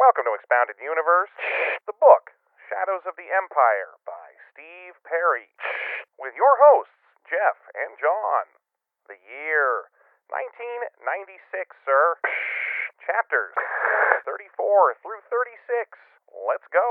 Welcome to Expounded Universe, the book, Shadows of the Empire, by Steve Perry, with your hosts, Jeff and John. The year, 1996, sir. Chapters, 34 through 36. Let's go.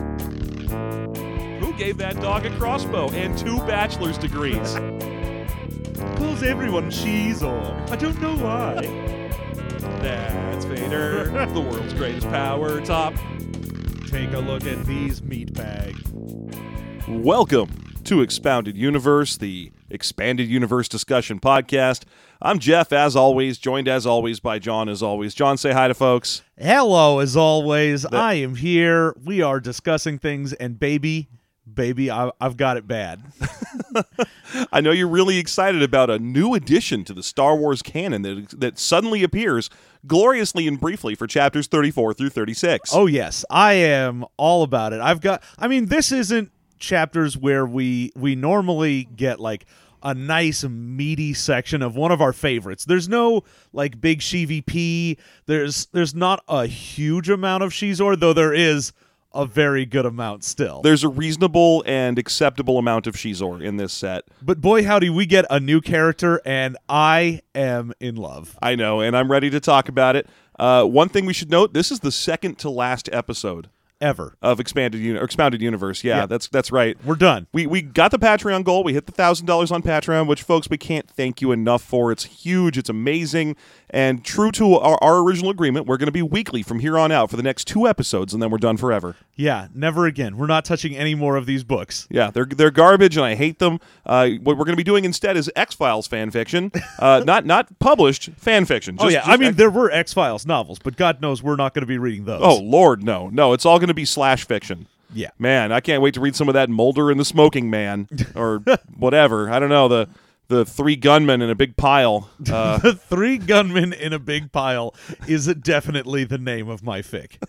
Who gave that dog a crossbow and 2 bachelor's degrees? Pulls everyone cheese on. I don't know why. That's Vader, the world's greatest power top. Take a look at these meatbags. Welcome to Expounded Universe, the Expanded Universe Discussion Podcast. I'm Jeff, as always, joined as always by John, as always. John, say hi to folks. Hello, as always. I am here. We are discussing things, and baby, I've got it bad. I know you're really excited about a new addition to the Star Wars canon that suddenly appears gloriously and briefly for chapters 34 through 36. Oh, yes. I am all about it. This isn't chapters where we normally get, like, a nice meaty section of one of our favorites. There's no, like, big She-VP. There's not a huge amount of Shizor, though there is a very good amount still. There's a reasonable and acceptable amount of Shizor in this set. But boy, howdy, we get a new character, and I am in love. I know, and I'm ready to talk about it. One thing we should note, this is the second to last episode ever of Expounded Universe. Yeah, that's right. We're done. We got the Patreon goal. We hit the $1,000 on Patreon, which, folks, we can't thank you enough for. It's huge. It's amazing. And true to our original agreement, we're going to be weekly from here on out for the next 2 episodes, and then we're done forever. Yeah, never again. We're not touching any more of these books. Yeah, they're garbage, and I hate them. What we're going to be doing instead is X-Files fan fiction, not published fan fiction. There were X-Files novels, but God knows we're not going to be reading those. Oh, Lord, no. No, it's all going to be slash fiction. Yeah. Man, I can't wait to read some of that Mulder and the Smoking Man, or whatever. I don't know, the 3 gunmen in a big pile. The 3 gunmen in a big pile is definitely the name of my fic.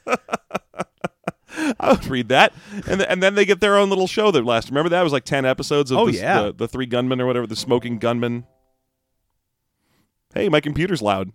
I would read that, and then they get their own little show that lasts. Remember that? It was like 10 episodes of the 3 gunmen or whatever, the Smoking Gunmen. Hey, my computer's loud.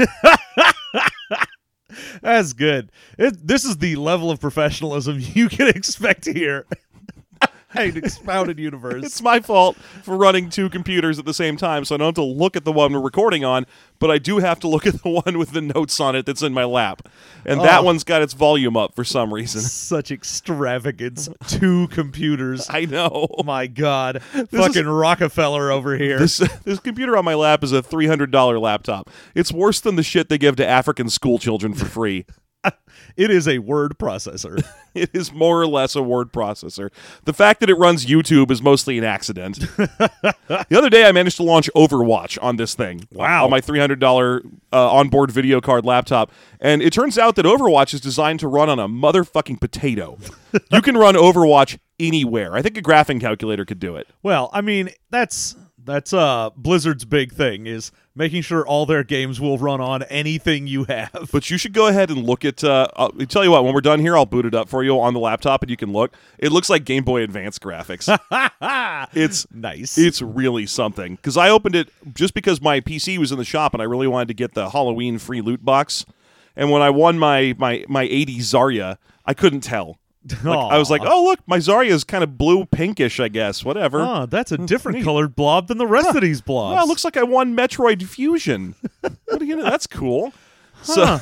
That's good. This is the level of professionalism you can expect here. An Expounded Universe. It's my fault for running 2 computers at the same time, so I don't have to look at the one we're recording on, but I do have to look at the one with the notes on it that's in my lap. And that one's got its volume up for some reason. Such extravagance. 2 computers. I know. My God. Fucking Rockefeller over here. This computer on my lap is a $300 laptop. It's worse than the shit they give to African school children for free. It is a word processor. It is more or less a word processor. The fact that it runs YouTube is mostly an accident. The other day, I managed to launch Overwatch on this thing. Wow. On my $300 onboard video card laptop. And it turns out that Overwatch is designed to run on a motherfucking potato. You can run Overwatch anywhere. I think a graphing calculator could do it. Well, I mean, that's Blizzard's big thing, is making sure all their games will run on anything you have. But you should go ahead and look at, I'll tell you what, when we're done here, I'll boot it up for you on the laptop and you can look. It looks like Game Boy Advance graphics. It's nice. It's really something. Because I opened it just because my PC was in the shop and I really wanted to get the Halloween free loot box. And when I won my 80 Zarya, I couldn't tell. I was like, oh, look, my Zarya is kind of blue-pinkish, I guess. Whatever. Oh, that's a different colored blob than the rest of these blobs. Well, it looks like I won Metroid Fusion. What do you know? That's cool. So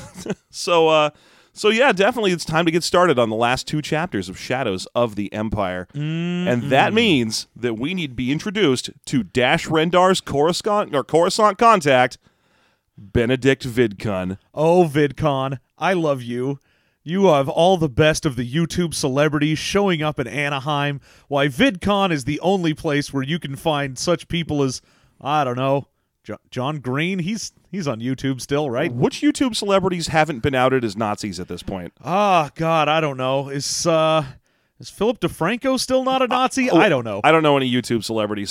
yeah, definitely it's time to get started on the last 2 chapters of Shadows of the Empire. Mm-hmm. And that means that we need to be introduced to Dash Rendar's Coruscant contact, Benedict Vidcon. Oh, Vidcon, I love you. You have all the best of the YouTube celebrities showing up in Anaheim. Why, VidCon is the only place where you can find such people as, I don't know, John Green. He's on YouTube still, right? Which YouTube celebrities haven't been outed as Nazis at this point? God, I don't know. Is Philip DeFranco still not a Nazi? I don't know. I don't know any YouTube celebrities, so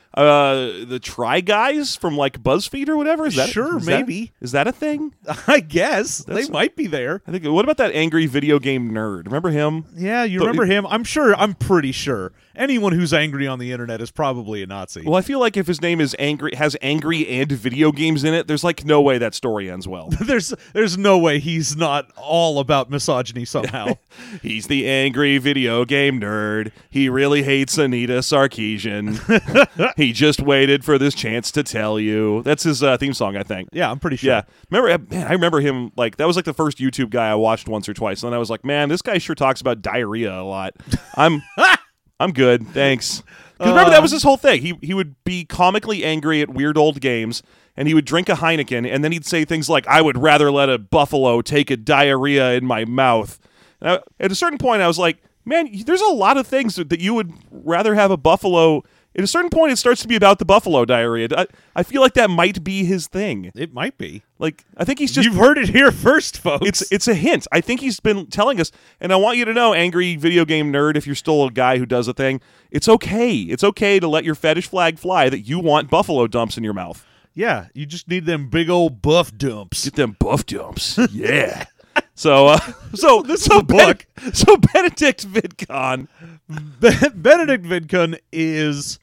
The Try Guys from like BuzzFeed or whatever. Maybe. Is that a thing? I guess they might be there. I think. What about that angry video game nerd? Remember him? Yeah, you remember him? I'm pretty sure anyone who's angry on the internet is probably a Nazi. Well, I feel like if his name is has angry and video games in it, there's like no way that story ends well. There's no way he's not all about misogyny somehow. He's the angry video game nerd. He really hates Anita Sarkeesian. He just waited for this chance to tell you. That's his theme song, I think. Yeah, I'm pretty sure. Yeah. I remember him, like, that was like the first YouTube guy I watched once or twice, and then I was like, man, this guy sure talks about diarrhea a lot. I'm good, thanks. Because remember, that was his whole thing. He would be comically angry at weird old games, and he would drink a Heineken, and then he'd say things like, I would rather let a buffalo take a diarrhea in my mouth. And at a certain point, I was like, man, there's a lot of things that you would rather have a buffalo. At a certain point, it starts to be about the buffalo diarrhea. I feel like that might be his thing. It might be. Like, I think he's just... You've heard it here first, folks. It's a hint. I think he's been telling us, and I want you to know, angry video game nerd, if you're still a guy who does a thing, it's okay. It's okay to let your fetish flag fly that you want buffalo dumps in your mouth. Yeah, you just need them big old buff dumps. Get them buff dumps. Yeah. So this is a book. So Benedict Vidcon. Benedict Vidcon is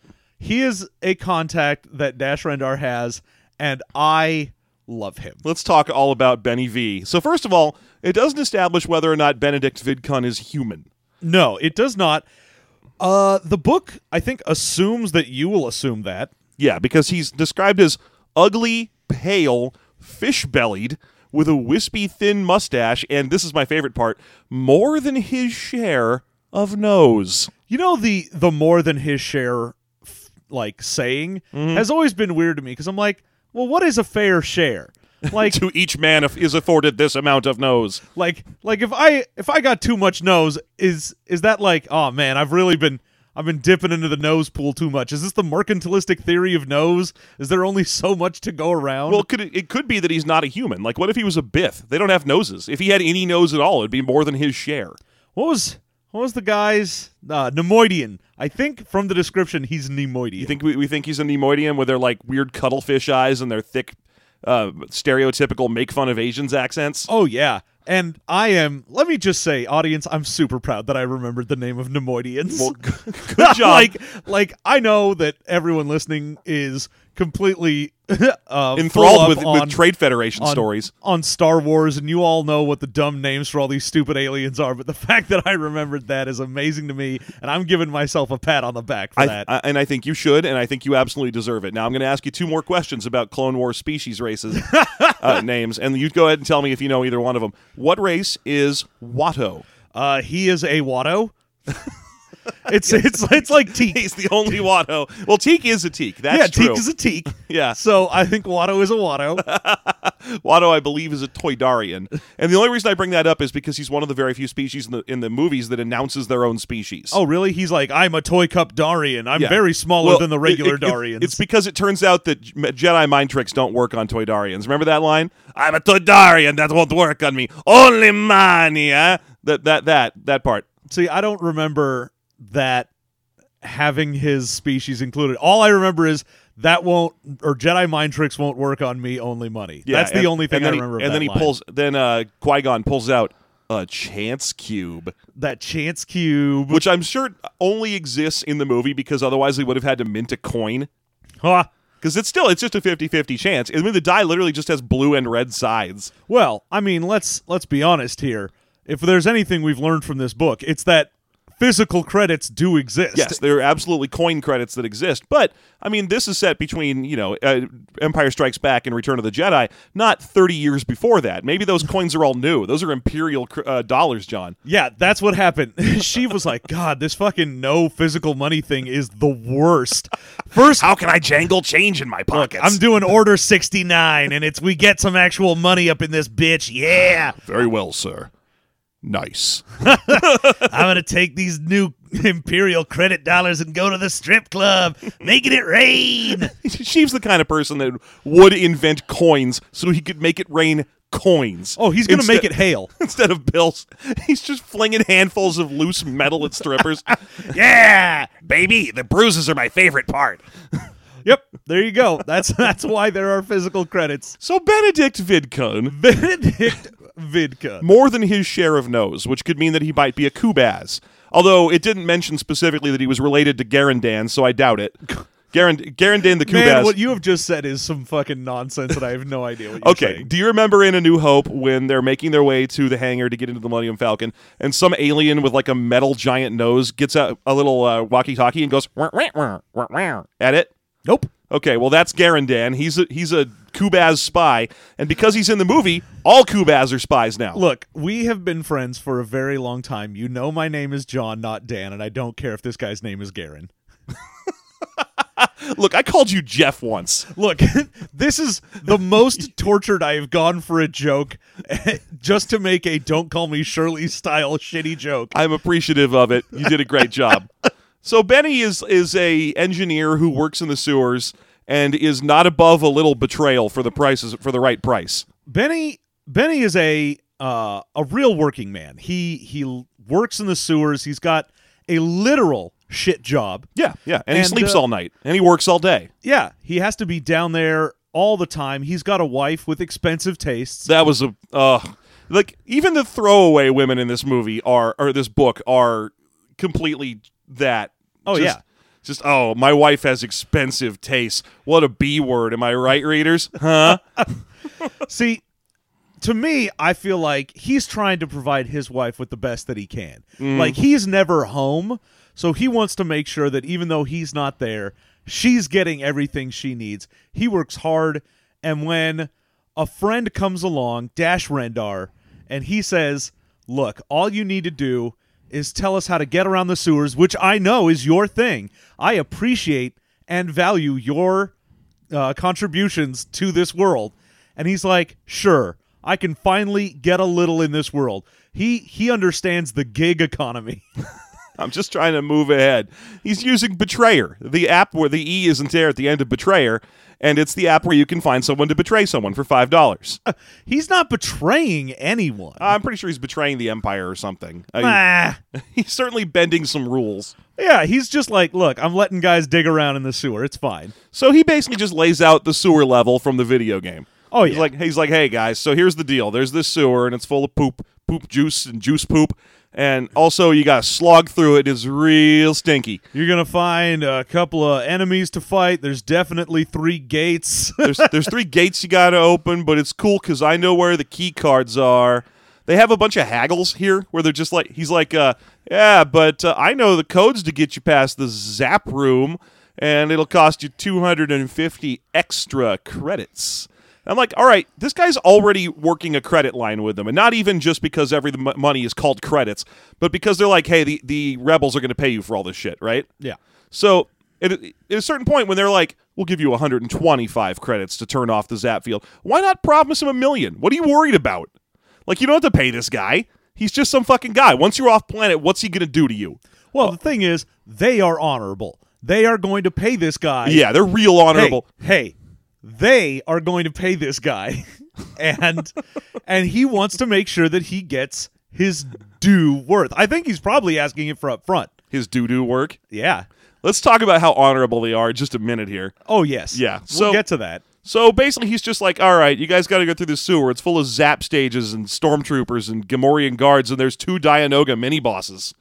a contact that Dash Rendar has, and I love him. Let's talk all about Benny V. So first of all, it doesn't establish whether or not Benedict Vidcon is human. No, it does not. The book, I think, assumes that you will assume that. Yeah, because he's described as ugly, pale, fish-bellied, with a wispy, thin mustache, and this is my favorite part, more than his share of nose. You know, the more than his share, saying has always been weird to me, because I'm like, well, what is a fair share? Like, to each man is afforded this amount of nose. Like if I got too much nose, is that like, oh man, I've been dipping into the nose pool too much. Is this the mercantilistic theory of nose? Is there only so much to go around? Well, it could be that he's not a human. Like, what if he was a Bith? They don't have noses. If he had any nose at all, it'd be more than his share. What was the guy's Nemoidian? I think from the description, he's Nemoidian. You think we think he's a Nemoidian with their like weird cuttlefish eyes and their thick, stereotypical make fun of Asians accents? Oh yeah. And let me just say, audience, I'm super proud that I remembered the name of Nemoidians. Well, good job. like, I know that everyone listening is completely enthralled with Trade Federation stories on Star Wars, and you all know what the dumb names for all these stupid aliens are, but the fact that I remembered that is amazing to me, and I'm giving myself a pat on the back for that. And I think you should, and I think you absolutely deserve it. Now, I'm going to ask you two more questions about Clone Wars species races names, and you go ahead and tell me if you know either one of them. What race is Watto? He is a Watto. It's like Teak. He's the only Watto. Well, Teak is a Teak. That's true. Teak is a Teak. Yeah. So I think Watto is a Watto. Watto, I believe, is a Toydarian. And the only reason I bring that up is because he's one of the very few species in the movies that announces their own species. Oh, really? He's like, I'm a Toy Cup Darian. I'm very smaller than the regular Darians. It's because it turns out that Jedi mind tricks don't work on Toydarians. Remember that line? I'm a Toydarian. That won't work on me. Only mania. That part. See, I don't remember that having his species included. All I remember is Jedi mind tricks won't work on me, only money. Yeah, that's the only thing I remember. And then Qui-Gon pulls out a chance cube. That chance cube, which I'm sure only exists in the movie because otherwise they would have had to mint a coin. Huh. Because it's just a 50-50 chance. I mean, the die literally just has blue and red sides. Well, I mean, let's be honest here. If there's anything we've learned from this book, it's that physical credits do exist. Yes, there are absolutely coin credits that exist. But, I mean, this is set between, Empire Strikes Back and Return of the Jedi, not 30 years before that. Maybe those coins are all new. Those are Imperial dollars, John. Yeah, that's what happened. She was like, God, this fucking no physical money thing is the worst. First, how can I jangle change in my pockets? Look, I'm doing Order 69, and we get some actual money up in this bitch. Yeah. Very well, sir. Nice. I'm going to take these new Imperial credit dollars and go to the strip club, making it rain. Sheev's the kind of person that would invent coins so he could make it rain coins. Oh, he's going to make it hail. Instead of bills. He's just flinging handfuls of loose metal at strippers. Yeah, baby, the bruises are my favorite part. Yep, there you go. That's why there are physical credits. So Benedict Vidcun, Benedict Vidcun. more than his share of nose, which could mean that he might be a Kubaz. Although it didn't mention specifically that he was related to Garandan, so I doubt it. Garandan the Kubaz. Man, what you have just said is some fucking nonsense, and I have no idea what you're Okay, saying. do you remember in A New Hope when they're making their way to the hangar to get into the Millennium Falcon, and some alien with like a metal giant nose gets a little walkie-talkie and goes "Wah, wah, wah, wah, wah," at it? Nope. Okay, well that's Garandan. He's a Kubaz spy, and because he's in the movie, all Kubaz are spies now. Look, we have been friends for a very long time. You know my name is John, not Dan, and I don't care if this guy's name is Garen. Look, I called you Jeff once. Look, this is the most tortured I have gone for a joke just to make a Don't Call Me Shirley style shitty joke. I'm appreciative of it. You did a great job. So Benny is a engineer who works in the sewers and is not above a little betrayal for the right price. Benny is a real working man. He works in the sewers. He's got a literal shit job. Yeah. And he sleeps all night. And he works all day. Yeah, he has to be down there all the time. He's got a wife with expensive tastes. That was like even the throwaway women in this movie or this book are completely that. Oh, yeah. Just, my wife has expensive tastes. What a B word. Am I right, readers? Huh? See, to me, I feel like he's trying to provide his wife with the best that he can. Like, he's never home, so he wants to make sure that even though he's not there, she's getting everything she needs. He works hard, and when a friend comes along, Dash Rendar, and he says, look, all you need to do is tell us how to get around the sewers, which I know is your thing. I appreciate and value your contributions to this world. And he's like, sure, I can finally get a little in this world. He understands the gig economy. I'm just trying to move ahead. He's using Betrayer, the app where the E isn't there at the end of Betrayer, and it's the app where you can find someone to betray someone for $5. He's not betraying anyone. I'm pretty sure he's betraying the Empire or something. He's certainly bending some rules. Yeah, he's just like, look, I'm letting guys dig around in the sewer. It's fine. So he basically just lays out the sewer level from the video game. Oh, yeah. He's like, hey, guys, so here's the deal. There's this sewer, and it's full of poop juice and juice poop. And also, you got to slog through it. It's real stinky. You're going to find a couple of enemies to fight. There's definitely 3 gates. There's 3 gates you got to open, but it's cool because I know where the key cards are. They have a bunch of haggles here where they're just like, he's like, yeah, but I know the codes to get you past the zap room, and it'll cost you 250 extra credits. I'm like, all right, this guy's already working a credit line with them, and not even just because every money is called credits, but because they're like, hey, the rebels are going to pay you for all this shit, right? Yeah. So at a certain point when they're like, we'll give you 125 credits to turn off the zap field, why not promise him $1 million? What are you worried about? Like, you don't have to pay this guy. He's just some fucking guy. Once you're off planet, what's he going to do to you? Well, the thing is, they are honorable. They are going to pay this guy. Yeah, they're real honorable. Hey, they are going to pay this guy, and he wants to make sure that he gets his due worth. I think he's probably asking it for up front. His doo-doo work? Yeah. Let's talk about how honorable they are in just a minute here. Oh, yes. Yeah. We'll get to that. So basically, he's just like, all right, you guys got to go through the sewer. It's full of zap stages and stormtroopers and Gamorrean guards, and there's 2 Dianoga mini-bosses.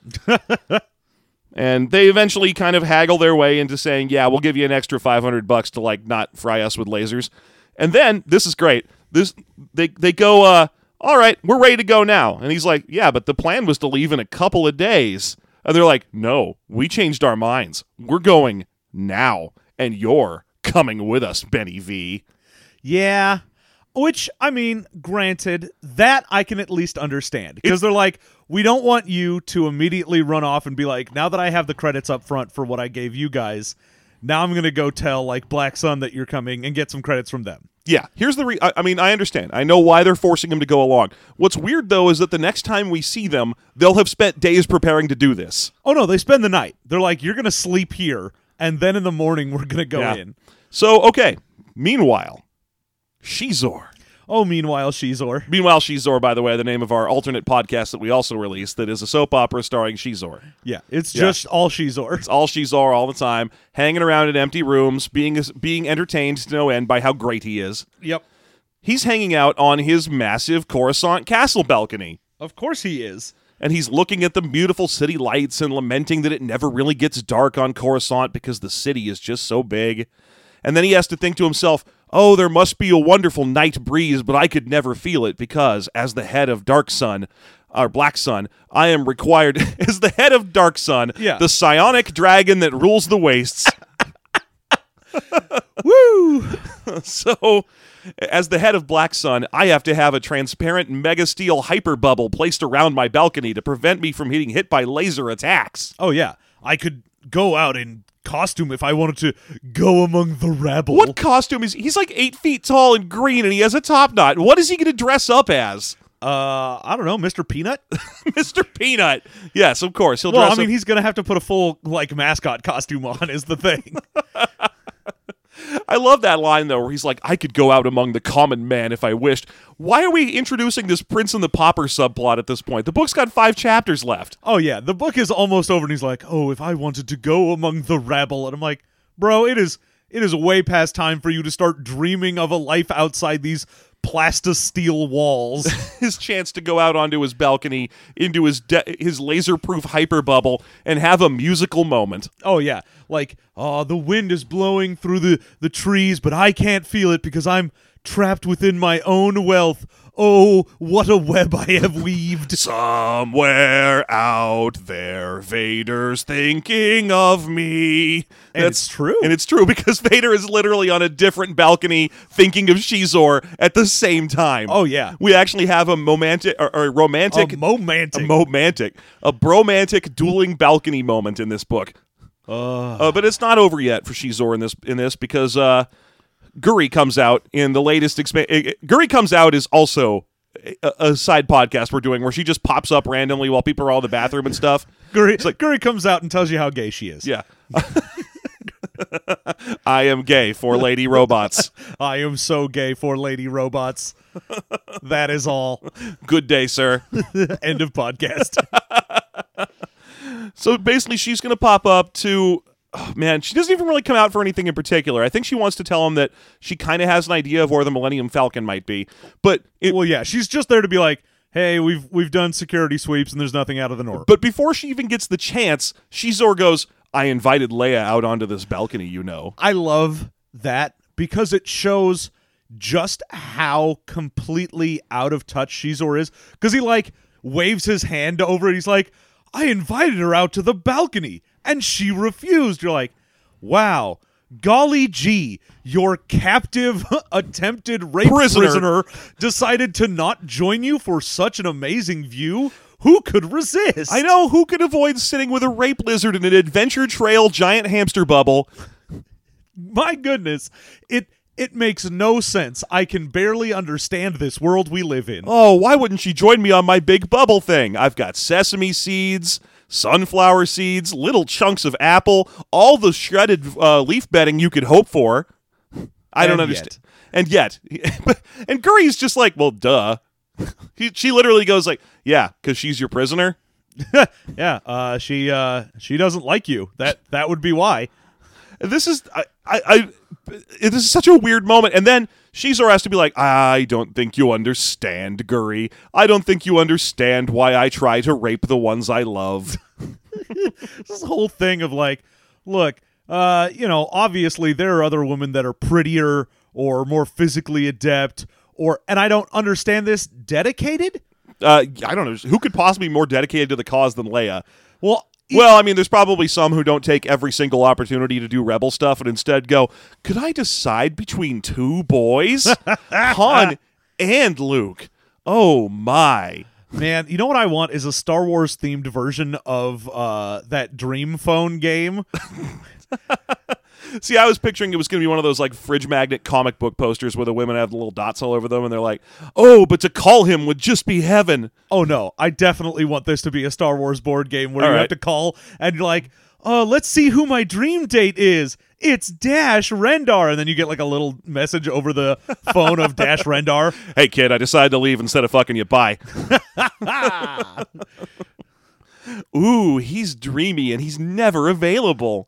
And they eventually kind of haggle their way into saying, yeah, we'll give you an extra $500 to, like, not fry us with lasers. And then, this is great, they go, all right, we're ready to go now. And he's like, yeah, but the plan was to leave in a couple of days. And they're like, no, we changed our minds. We're going now, and you're coming with us, Benny V. Yeah. Which, I mean, granted, that I can at least understand. Because they're like, we don't want you to immediately run off and be like, now that I have the credits up front for what I gave you guys, now I'm going to go tell, like, Black Sun that you're coming and get some credits from them. Yeah, here's the I understand. I know why they're forcing him to go along. What's weird, though, is that the next time we see them, they'll have spent days preparing to do this. Oh, no, they spend the night. They're like, you're going to sleep here, and then in the morning we're going to go in. So, okay, meanwhile, Shizor. Oh, meanwhile, Shizor. Meanwhile, Shizor, by the way, the name of our alternate podcast that we also released, that is a soap opera starring Shizor. Yeah, it's just all Shizor. It's all Shizor all the time, hanging around in empty rooms, being entertained to no end by how great he is. Yep. He's hanging out on his massive Coruscant castle balcony. Of course he is. And he's looking at the beautiful city lights and lamenting that it never really gets dark on Coruscant because the city is just so big. And then he has to think to himself, oh, there must be a wonderful night breeze, but I could never feel it because, as the head of Dark Sun, or Black Sun, I am required, as the head of Dark Sun, the psionic dragon that rules the wastes. Woo! So, as the head of Black Sun, I have to have a transparent mega steel hyper bubble placed around my balcony to prevent me from getting hit by laser attacks. Oh, yeah. I could go out in costume if I wanted to go among the rabble. What costume is he's like 8 feet tall and green and he has a top knot. What is he going to dress up as? I don't know, Mr. Peanut? Mr. Peanut. Yes, of course. Well, I mean, he's going to have to put a full, like, mascot costume on is the thing. I love that line, though, where he's like, I could go out among the common man if I wished. Why are we introducing this Prince and the Pauper subplot at this point? The book's got 5 chapters left. Oh, yeah. The book is almost over, and he's like, oh, if I wanted to go among the rabble. And I'm like, bro, it is way past time for you to start dreaming of a life outside these plastisteel walls. His chance to go out onto his balcony, into his laser-proof hyper bubble, and have a musical moment. Oh, yeah. Like, the wind is blowing through the trees, but I can't feel it because I'm trapped within my own wealth. Oh, what a web I have weaved. Somewhere out there, Vader's thinking of me. And it's true. And it's true because Vader is literally on a different balcony thinking of Shizor at the same time. Oh, yeah. We actually have a bromantic dueling balcony moment in this book. But it's not over yet for Shizor in this because Guri comes out in the latest Guri Comes Out is also a side podcast we're doing where she just pops up randomly while people are all in the bathroom and stuff. Guri comes out and tells you how gay she is. Yeah. I am gay for lady robots. I am so gay for lady robots. That is all. Good day, sir. End of podcast. So basically she's going to pop up to... Oh, man, she doesn't even really come out for anything in particular. I think she wants to tell him that she kind of has an idea of where the Millennium Falcon might be. But well, yeah, she's just there to be like, hey, we've done security sweeps and there's nothing out of the norm. But before she even gets the chance, Shizor goes, I invited Leia out onto this balcony, you know. I love that because it shows just how completely out of touch Shizor is. Because he, like, waves his hand over it. He's like, I invited her out to the balcony, and she refused. You're like, wow, golly gee, your captive attempted rape prisoner decided to not join you for such an amazing view? Who could resist? I know, who could avoid sitting with a rape lizard in an adventure trail giant hamster bubble? My goodness, it makes no sense. I can barely understand this world we live in. Oh, why wouldn't she join me on my big bubble thing? I've got sesame seeds, sunflower seeds, little chunks of apple, all the shredded leaf bedding you could hope for. I don't understand. And yet. And Guri's just like, well, duh. She literally goes like, yeah, because she's your prisoner. Yeah, she doesn't like you. That would be why. This is this is such a weird moment, and then Shizor has to be like, I don't think you understand, Guri. I don't think you understand why I try to rape the ones I love. This whole thing of like, look, obviously there are other women that are prettier or more physically adept, and I don't understand this, dedicated? I don't know. Who could possibly be more dedicated to the cause than Leia? Well, I mean, there's probably some who don't take every single opportunity to do rebel stuff and instead go, could I decide between two boys? Han and Luke. Oh, my. Man, you know what I want is a Star Wars themed version of that Dream Phone game. See, I was picturing it was going to be one of those like fridge magnet comic book posters where the women have the little dots all over them and they're like, oh, but to call him would just be heaven. Oh, no. I definitely want this to be a Star Wars board game where you have to call and you're like, let's see who my dream date is. It's Dash Rendar. And then you get like a little message over the phone of Dash Rendar. Hey, kid, I decided to leave instead of fucking you. Bye. Ooh, he's dreamy and he's never available.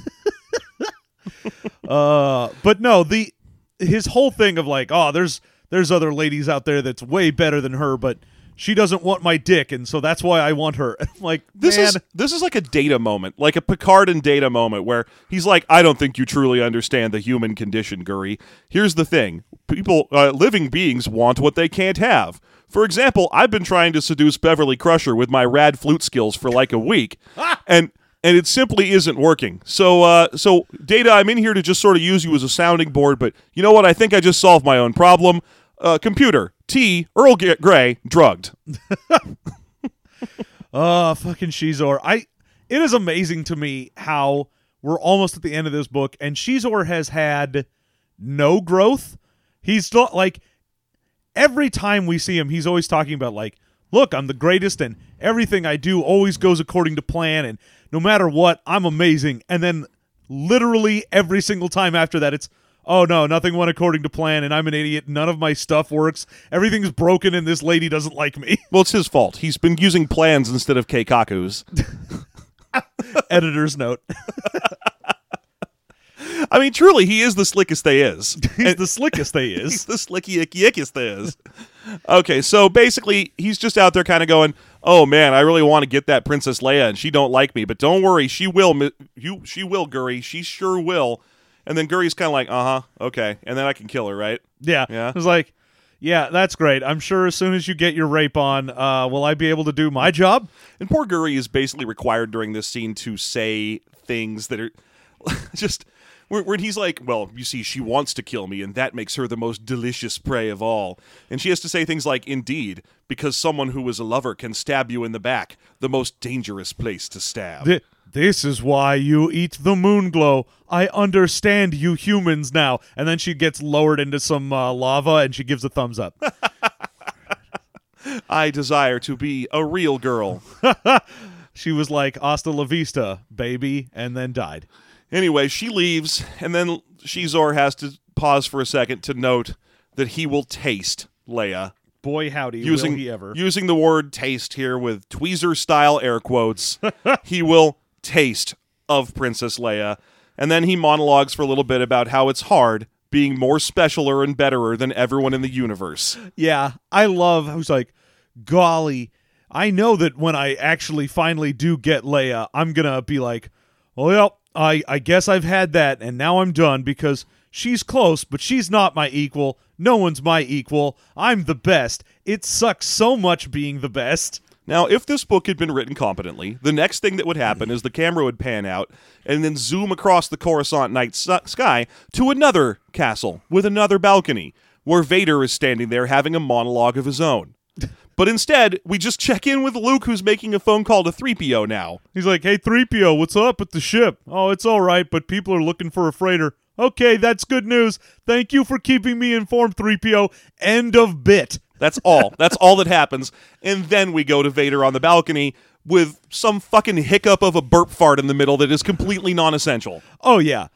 But no, his whole thing of like, oh, there's other ladies out there that's way better than her, but she doesn't want my dick, and so that's why I want her. I'm like, this man. is like a Data moment, like a Picard and Data moment, where he's like, I don't think you truly understand the human condition, Guri. Here's the thing: people, living beings want what they can't have. For example, I've been trying to seduce Beverly Crusher with my rad flute skills for like a week, and it simply isn't working. So Data, I'm in here to just sort of use you as a sounding board, but you know what? I think I just solved my own problem. Computer, T, Earl Grey, drugged. Oh, fucking Shizor. It is amazing to me how we're almost at the end of this book, and Shizor has had no growth. He's still, like, every time we see him, he's always talking about, like, look, I'm the greatest, and everything I do always goes according to plan, and no matter what, I'm amazing. And then literally every single time after that, it's, oh no, nothing went according to plan, and I'm an idiot. None of my stuff works. Everything's broken, and this lady doesn't like me. Well, it's his fault. He's been using plans instead of keikakus. Editor's note. I mean, truly, he is the slickest they is. He's the slickest they is. He's the slicky-icky-ickiest they is. Okay, so basically, he's just out there kind of going, oh man, I really want to get that Princess Leia, and she don't like me, but don't worry, she will, Guri. She sure will. And then Guri's kind of like, okay. And then I can kill her, right? Yeah. It was like, yeah, that's great. I'm sure as soon as you get your rape on, will I be able to do my job? And poor Guri is basically required during this scene to say things that are just... Where he's like, well, you see, she wants to kill me, and that makes her the most delicious prey of all. And she has to say things like, indeed, because someone who is a lover can stab you in the back, the most dangerous place to stab. This is why you eat the moon glow. I understand you humans now. And then she gets lowered into some lava, and she gives a thumbs up. I desire to be a real girl. She was like, hasta la vista, baby, and then died. Anyway, she leaves, and then Shizor has to pause for a second to note that he will taste Leia. Boy, howdy, will he ever. Using the word taste here with tweezer-style air quotes, he will taste of Princess Leia. And then he monologues for a little bit about how it's hard being more specialer and betterer than everyone in the universe. Yeah, I was like, golly, I know that when I actually finally do get Leia, I'm going to be like, well, I guess I've had that, and now I'm done, because she's close, but she's not my equal. No one's my equal. I'm the best. It sucks so much being the best. Now, if this book had been written competently, the next thing that would happen is the camera would pan out and then zoom across the Coruscant night sky to another castle with another balcony, where Vader is standing there having a monologue of his own. But instead, we just check in with Luke, who's making a phone call to 3PO now. He's like, hey, 3PO, what's up at the ship? Oh, it's all right, but people are looking for a freighter. Okay, that's good news. Thank you for keeping me informed, 3PO. End of bit. That's all. That's all that happens. And then we go to Vader on the balcony with some fucking hiccup of a burp fart in the middle that is completely non-essential. Oh, yeah.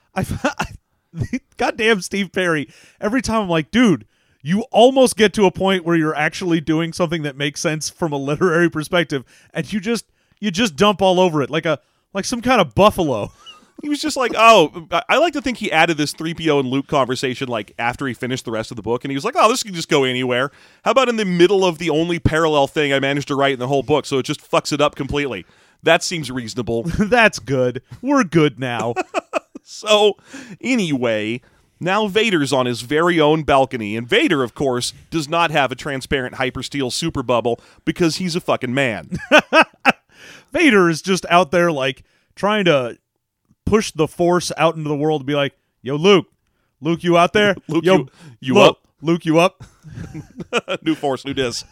Goddamn Steve Perry. Every time I'm like, dude, you almost get to a point where you're actually doing something that makes sense from a literary perspective, and you just dump all over it like some kind of buffalo. He was just like, oh, I like to think he added this 3PO and Luke conversation like after he finished the rest of the book, and he was like, oh, this can just go anywhere. How about in the middle of the only parallel thing I managed to write in the whole book, so it just fucks it up completely. That seems reasonable. That's good. We're good now. So, anyway, now Vader's on his very own balcony, and Vader, of course, does not have a transparent hypersteel super bubble because he's a fucking man. Vader is just out there, like, trying to push the Force out into the world and be like, yo, Luke, you out there? Luke, yo, you up? Luke, you up? New Force, new dis.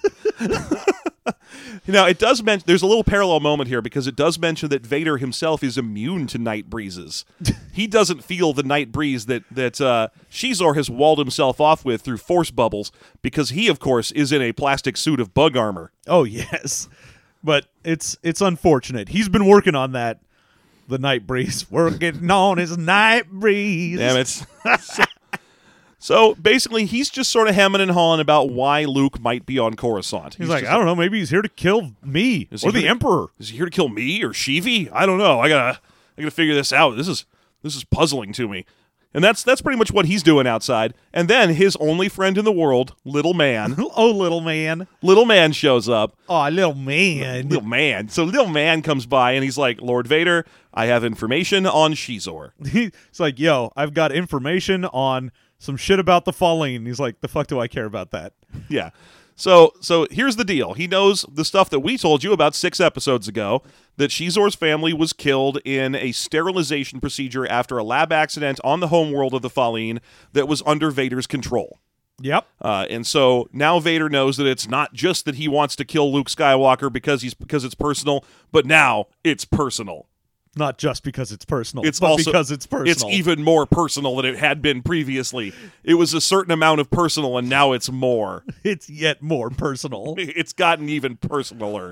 Now, it does mention, there's a little parallel moment here because it does mention that Vader himself is immune to night breezes. He doesn't feel the night breeze that Shizor has walled himself off with through Force bubbles because he, of course, is in a plastic suit of bug armor. Oh, yes. But it's unfortunate. He's been working on that the Night Breeze. We're getting on his Night Breeze. Damn it. So basically, he's just sort of hemming and hawing about why Luke might be on Coruscant. He's like, I don't know, maybe he's here to kill me or the Emperor. Is he here to kill me or Sheevy? I don't know. I gotta figure this out. This is puzzling to me. And that's pretty much what he's doing outside. And then his only friend in the world, Little Man. Oh, Little Man. Little Man shows up. Oh, Little Man. Little Man. So Little Man comes by and he's like, Lord Vader, I have information on Shizor. He's like, yo, I've got information on some shit about the Fallen. He's like, the fuck do I care about that? Yeah. So here's the deal. He knows the stuff that we told you about 6 episodes ago, that Shizor's family was killed in a sterilization procedure after a lab accident on the homeworld of the Fallen that was under Vader's control. Yep. And so now Vader knows that it's not just that he wants to kill Luke Skywalker because it's personal, but now it's personal. Not just because it's personal, it's but also, because it's personal. It's even more personal than it had been previously. It was a certain amount of personal, and now it's more. It's yet more personal. It's gotten even personaler.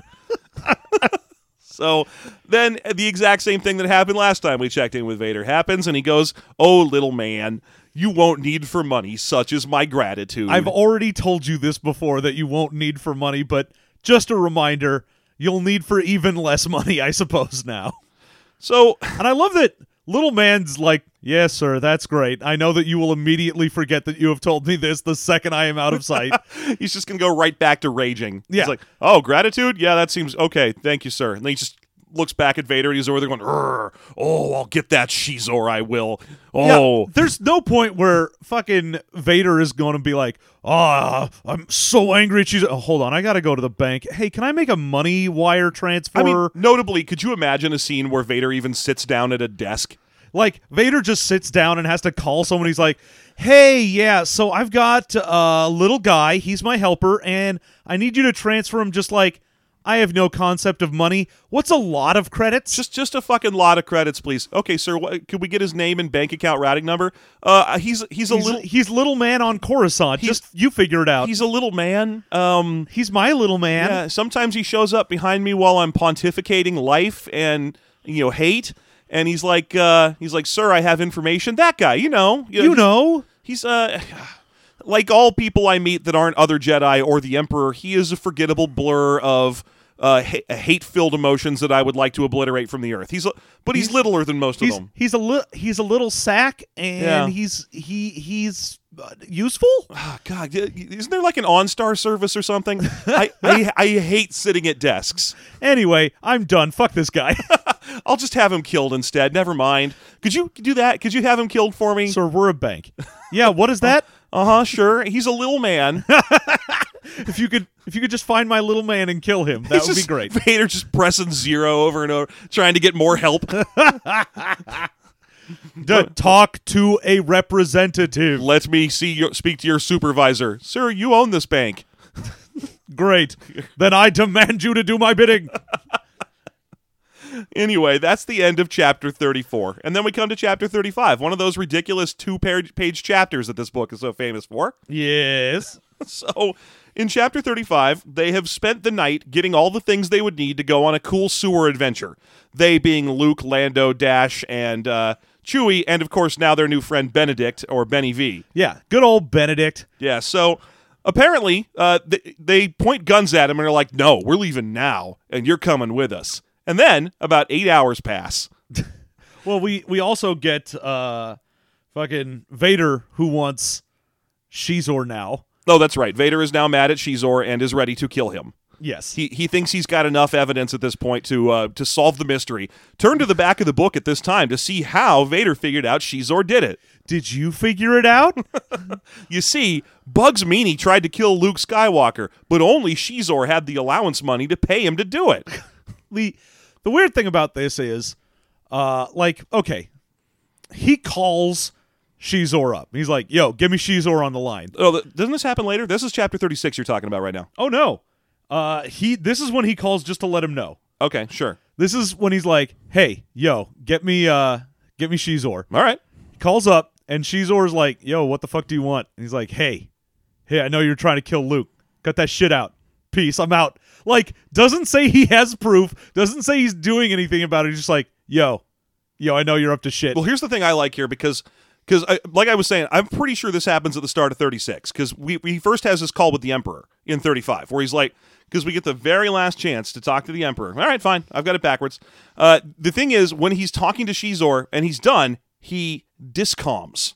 So then the exact same thing that happened last time we checked in with Vader happens, and he goes, oh, little man, you won't need for money, such is my gratitude. I've already told you this before, that you won't need for money, but just a reminder, you'll need for even less money, I suppose, now. So, and I love that Little Man's like, yes, sir, that's great. I know that you will immediately forget that you have told me this the second I am out of sight. He's just going to go right back to raging. Yeah. He's like, oh, gratitude? Yeah, that seems okay. Thank you, sir. And then he just looks back at Vader and he's over there going, oh, I'll get that Shizor, I will. Oh. Yeah, there's no point where fucking Vader is going to be like, I'm so angry at Shizor. Oh, hold on, I got to go to the bank. Hey, can I make a money wire transfer? I mean, notably, could you imagine a scene where Vader even sits down at a desk? Like, Vader just sits down and has to call someone. He's like, hey, yeah, so I've got a little guy. He's my helper, and I need you to transfer him just like, I have no concept of money. What's a lot of credits? Just a fucking lot of credits, please. Okay, sir, could we get his name and bank account routing number? He's Little Man on Coruscant. Just you figure it out. He's a little man. He's my little man. Yeah, sometimes he shows up behind me while I'm pontificating life and hate. And he's like, sir, I have information. That guy, you know. He's like all people I meet that aren't other Jedi or the Emperor, he is a forgettable blur of hate-filled emotions that I would like to obliterate from the earth. He's littler than most of them. He's a little sack, and he's useful. Oh, God, isn't there like an OnStar service or something? I hate sitting at desks. Anyway, I'm done. Fuck this guy. I'll just have him killed instead. Never mind. Could you do that? Could you have him killed for me? Sir, we're a bank. Yeah, what is that? Sure. He's a little man. If you could just find my little man and kill him, that would be great. Vader just pressing 0 over and over, trying to get more help. Talk to a representative. Let me speak to your supervisor. Sir, you own this bank. Great. Then I demand you to do my bidding. Anyway, that's the end of chapter 34. And then we come to chapter 35, one of those ridiculous 2-page chapters that this book is so famous for. Yes. So, in chapter 35, they have spent the night getting all the things they would need to go on a cool sewer adventure. They being Luke, Lando, Dash, and Chewie, and of course now their new friend Benedict, or Benny V. Yeah, good old Benedict. Yeah, so apparently they point guns at him and are like, no, we're leaving now, and you're coming with us. And then about 8 hours pass. Well, we also get fucking Vader, who wants Shizor now. Oh, that's right. Vader is now mad at Shizor and is ready to kill him. Yes. He thinks he's got enough evidence at this point to solve the mystery. Turn to the back of the book at this time to see how Vader figured out Shizor did it. Did you figure it out? You see, Bugs Meany tried to kill Luke Skywalker, but only Shizor had the allowance money to pay him to do it. The weird thing about this is, okay, he calls Shizor up. He's like, yo, give me Shizor on the line. Oh, doesn't this happen later? This is chapter 36 you're talking about right now. Oh, no. This is when he calls just to let him know. Okay, sure. This is when he's like, hey, yo, get me Shizor. All right. He calls up, and Shizor's like, yo, what the fuck do you want? And he's like, hey, I know you're trying to kill Luke. Cut that shit out. Peace, I'm out. Like, doesn't say he has proof, doesn't say he's doing anything about it. He's just like, yo, Yo, I know you're up to shit. Well, here's the thing I like here because like I was saying, I'm pretty sure this happens at the start of 36 because we first has this call with the Emperor in 35 where he's like, because we get the very last chance to talk to the Emperor. All right, fine. I've got it backwards. The thing is, when he's talking to Shizor and he's done, he discomms.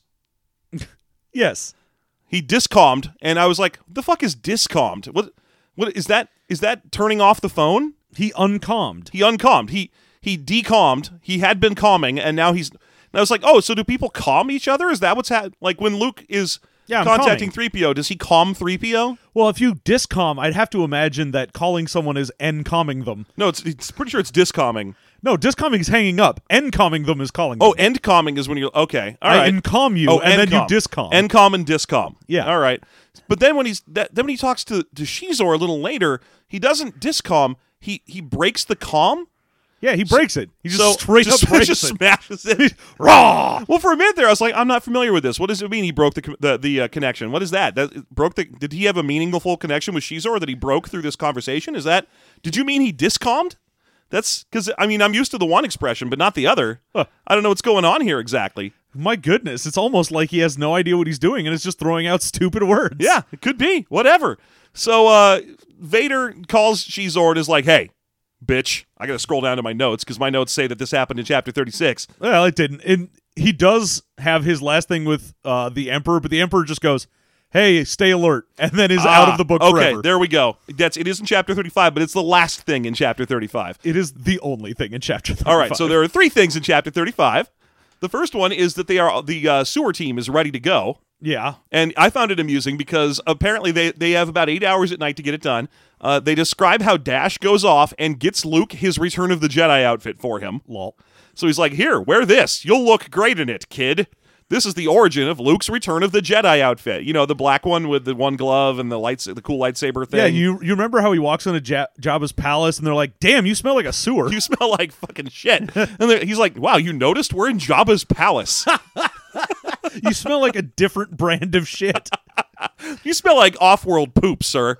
Yes. He discommed, and I was like, the fuck is discommed? What is that? Is that turning off the phone? He uncommed. He uncommed. He decommed. He had been calming, and now he's... And I was like, oh, so do people calm each other? Is that what's happening? Like, when Luke is contacting 3PO, does he calm 3PO? Well, if you discom, I'd have to imagine that calling someone is encalming them. No, it's pretty sure it's discomming. No, discomming is hanging up. Encalming them is calling them. Oh, endcomming is when you're... Okay, all right. I encalm you, and then you discom. Encom and discom. Yeah. All right. But then when he talks to Shizor a little later, he doesn't discom. He breaks the comm. Yeah, he breaks it. He just straight up breaks just it. smashes it. Raw. Well, for a minute there, I was like, I'm not familiar with this. What does it mean? He broke the connection. What is that? Did he have a meaningful connection with Shizor that he broke through this conversation? Did you mean he discommed? That's because I'm used to the one expression, but not the other. Huh. I don't know what's going on here exactly. My goodness, it's almost like he has no idea what he's doing and is just throwing out stupid words. Yeah, it could be. Whatever. So Vader calls Shizor and is like, hey, bitch. I got to scroll down to my notes because my notes say that this happened in Chapter 36. Well, it didn't. And he does have his last thing with the Emperor, but the Emperor just goes, hey, stay alert, and then is out of the book forever. Okay, there we go. It is in Chapter 35, but it's the last thing in Chapter 35. It is the only thing in Chapter 35. All right, so there are 3 things in Chapter 35. The first one is that the sewer team is ready to go. Yeah. And I found it amusing because apparently they have about 8 hours at night to get it done. They describe how Dash goes off and gets Luke his Return of the Jedi outfit for him. Lol. So he's like, here, wear this. You'll look great in it, kid. This is the origin of Luke's Return of the Jedi outfit. You know, the black one with the one glove and the cool lightsaber thing. Yeah, you remember how he walks into Jabba's palace and they're like, damn, you smell like a sewer. You smell like fucking shit. And he's like, wow, you noticed? We're in Jabba's palace. You smell like a different brand of shit. You smell like off-world poop, sir.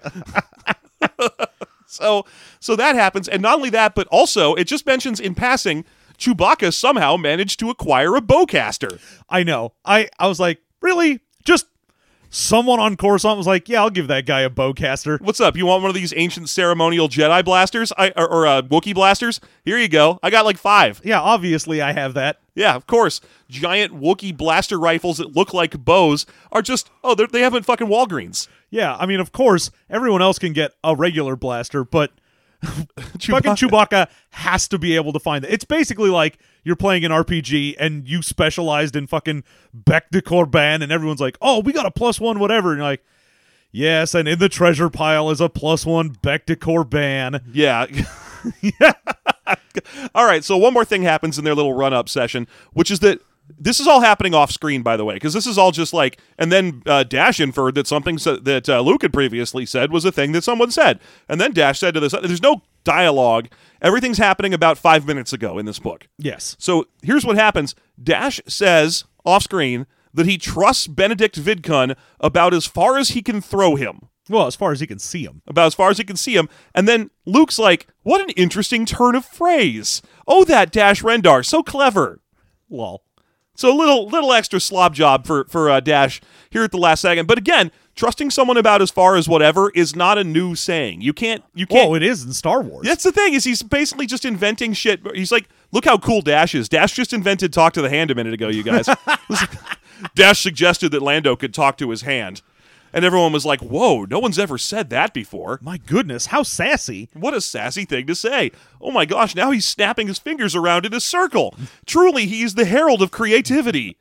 So that happens. And not only that, but also it just mentions in passing Chewbacca somehow managed to acquire a bowcaster. I know. I was like, really? Just someone on Coruscant was like, yeah, I'll give that guy a bowcaster. What's up? You want one of these ancient ceremonial Jedi blasters? Or Wookiee blasters? Here you go. I got like 5. Yeah, obviously I have that. Yeah, of course. Giant Wookiee blaster rifles that look like bows are just, they have in fucking Walgreens. Yeah, I mean, of course, everyone else can get a regular blaster, but fucking Chewbacca has to be able to find it. It's basically like you're playing an RPG and you specialized in fucking Bec de Corban and everyone's like, oh, we got a +1 whatever. And you're like, yes, and in the treasure pile is a +1 Bec de Corban. Yeah. Yeah. All right, so one more thing happens in their little run-up session, which is that this is all happening off screen, by the way, because this is all just like, and then Dash inferred that something that Luke had previously said was a thing that someone said. And then Dash said to this, there's no dialogue. Everything's happening about 5 minutes ago in this book. Yes. So here's what happens. Dash says off screen that he trusts Benedict Vidcun about as far as he can throw him. Well, as far as he can see him. About as far as he can see him. And then Luke's like, what an interesting turn of phrase. Oh, that Dash Rendar. So clever. Lol. So a little extra slob job for Dash here at the last second. But again, trusting someone about as far as whatever is not a new saying. You can't. Oh, it is in Star Wars. That's the thing, is he's basically just inventing shit. He's like, look how cool Dash is. Dash just invented talk to the hand a minute ago, you guys. Dash suggested that Lando could talk to his hand. And everyone was like, whoa, no one's ever said that before. My goodness, how sassy. What a sassy thing to say. Oh my gosh, now he's snapping his fingers around in a circle. Truly, he's the herald of creativity.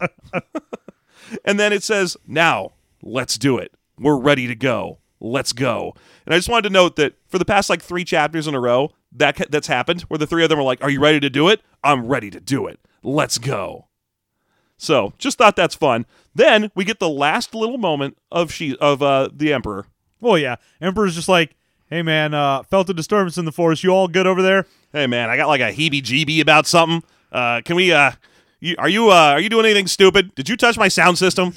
And then it says, now, let's do it. We're ready to go. Let's go. And I just wanted to note that for the past 3 chapters in a row, that's happened, where the 3 of them are like, are you ready to do it? I'm ready to do it. Let's go. So, just thought that's fun. Then we get the last little moment of the Emperor. Oh yeah, Emperor's just like, hey man, felt a disturbance in the force. You all good over there? Hey man, I got like a heebie-jeebie about something. Can we? Are you doing anything stupid? Did you touch my sound system?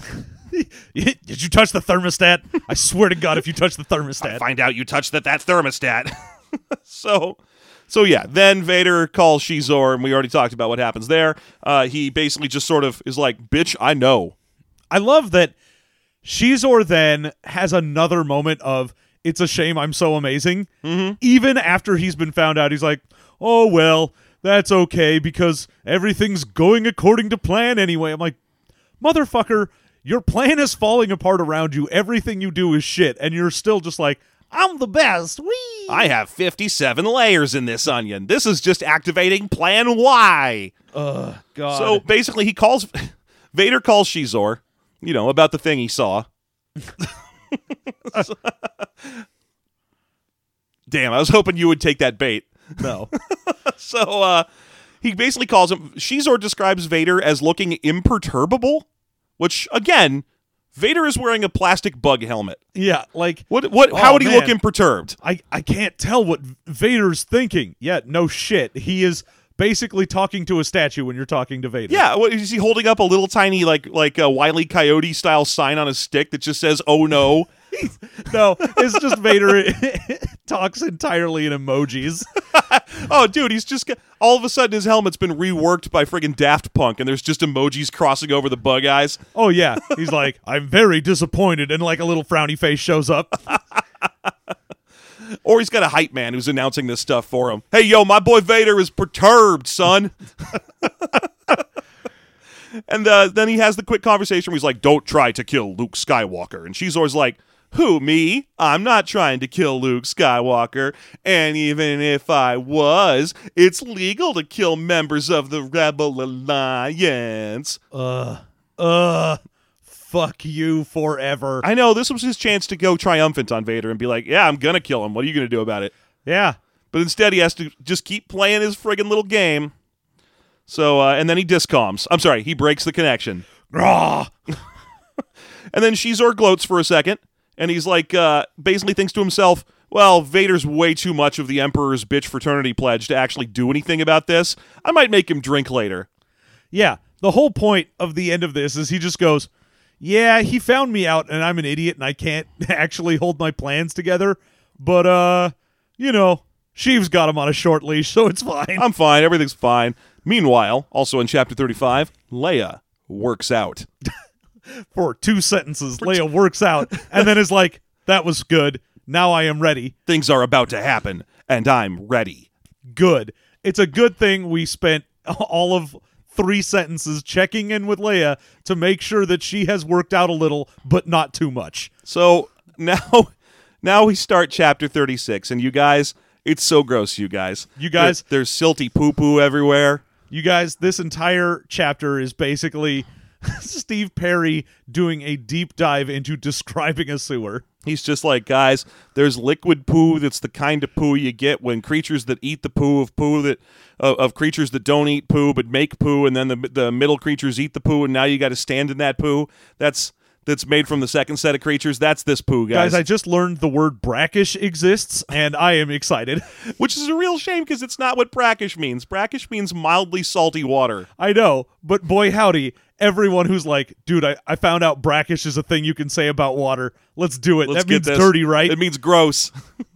Did you touch the thermostat? I swear to God, if you touch the thermostat, I find out you touched that thermostat. So yeah, then Vader calls Shizor, and we already talked about what happens there. He basically just sort of is like, bitch, I know. I love that Shizor then has another moment of, it's a shame I'm so amazing. Mm-hmm. Even after he's been found out, he's like, oh, well, that's okay because everything's going according to plan anyway. I'm like, motherfucker, your plan is falling apart around you. Everything you do is shit. And you're still just like, I'm the best. Whee! I have 57 layers in this onion. This is just activating Plan Y. God. So basically, Vader calls Shizor, about the thing he saw. Damn, I was hoping you would take that bait. No. So he basically calls him. Shizor describes Vader as looking imperturbable, which again, Vader is wearing a plastic bug helmet. Yeah, like how would he look imperturbed? I can't tell what Vader's thinking. Yeah, no shit. He is basically talking to a statue when you're talking to Vader. Yeah, what, is he holding up a little tiny like a Wile E. Coyote style sign on a stick that just says "Oh no"? No, it's just Vader talks entirely in emojis. Oh, dude, he's just all of a sudden his helmet's been reworked by friggin' Daft Punk, and there's just emojis crossing over the bug eyes. Oh yeah, he's like, I'm very disappointed, and like a little frowny face shows up. Or he's got a hype man who's announcing this stuff for him. Hey, yo, my boy Vader is perturbed, son. And then he has the quick conversation where he's like, don't try to kill Luke Skywalker. And she's always like, who, me? I'm not trying to kill Luke Skywalker. And even if I was, it's legal to kill members of the Rebel Alliance. Fuck you forever. I know, this was his chance to go triumphant on Vader and be like, yeah, I'm gonna kill him. What are you gonna do about it? Yeah. But instead he has to just keep playing his friggin' little game. So, and then he discoms. I'm sorry, he breaks the connection. Grah! And then Shizor gloats for a second, and he's like, basically thinks to himself, well, Vader's way too much of the Emperor's bitch fraternity pledge to actually do anything about this. I might make him drink later. Yeah, the whole point of the end of this is he just goes, yeah, he found me out, and I'm an idiot, and I can't actually hold my plans together, but, Sheev's got him on a short leash, so it's fine. I'm fine, everything's fine. Meanwhile, also in Chapter 35, Leia works out. For 2 sentences, Leia works out, and then is like, that was good, now I am ready. Things are about to happen, and I'm ready. Good. It's a good thing we spent all of 3 sentences checking in with Leia to make sure that she has worked out a little, but not too much. So now we start Chapter 36, and you guys, it's so gross, you guys. You guys, there's silty poo-poo everywhere. You guys, this entire chapter is basically Steve Perry doing a deep dive into describing a sewer. He's just like, guys, there's liquid poo that's the kind of poo you get when creatures that eat the poo that of creatures that don't eat poo but make poo, and then the middle creatures eat the poo, and now you got to stand in that poo. That's made from the second set of creatures. That's this poo, guys. Guys, I just learned the word brackish exists, and I am excited. Which is a real shame, because it's not what brackish means. Brackish means mildly salty water. I know, but boy howdy, everyone who's like, dude, I found out brackish is a thing you can say about water. Let's do it. That means dirty, right? It means gross.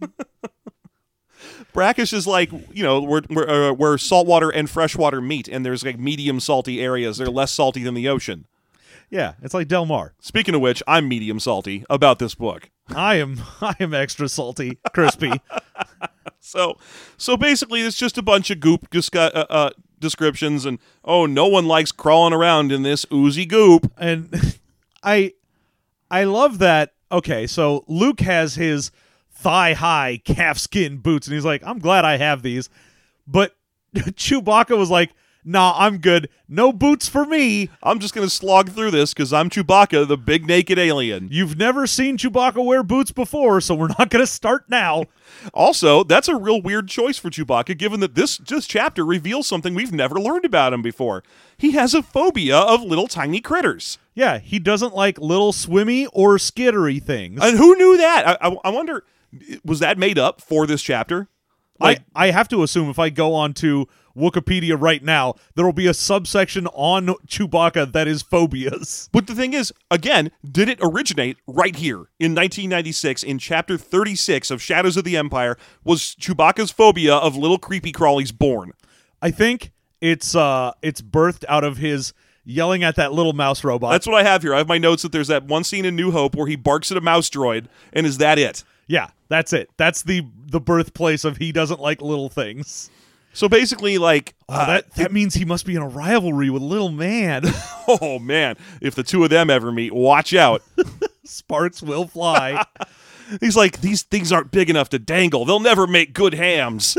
Brackish is like, where saltwater and freshwater meet, and there's like medium salty areas. They're less salty than the ocean. Yeah, it's like Del Mar. Speaking of which, I'm medium salty about this book. I am extra salty, crispy. So basically, it's just a bunch of goop descriptions, and no one likes crawling around in this oozy goop. And I love that. Okay, so Luke has his thigh-high calfskin boots, and he's like, I'm glad I have these. But Chewbacca was like, nah, I'm good. No boots for me. I'm just going to slog through this because I'm Chewbacca, the big naked alien. You've never seen Chewbacca wear boots before, so we're not going to start now. Also, that's a real weird choice for Chewbacca, given that this chapter reveals something we've never learned about him before. He has a phobia of little tiny critters. Yeah, he doesn't like little swimmy or skittery things. And who knew that? I wonder, was that made up for this chapter? I have to assume if I go on to Wikipedia right now, there will be a subsection on Chewbacca that is phobias. But the thing is, again, did it originate right here in 1996 in Chapter 36 of Shadows of the Empire? Was Chewbacca's phobia of little creepy crawlies born? I think it's birthed out of his yelling at that little mouse robot. That's what I have here. I have my notes that there's that one scene in New Hope where he barks at a mouse droid, and is that it? Yeah, that's it. That's the birthplace of he doesn't like little things. So basically, like... that means he must be in a rivalry with Little Man. Oh, man. If the two of them ever meet, watch out. Sparks will fly. He's like, these things aren't big enough to dangle. They'll never make good hams.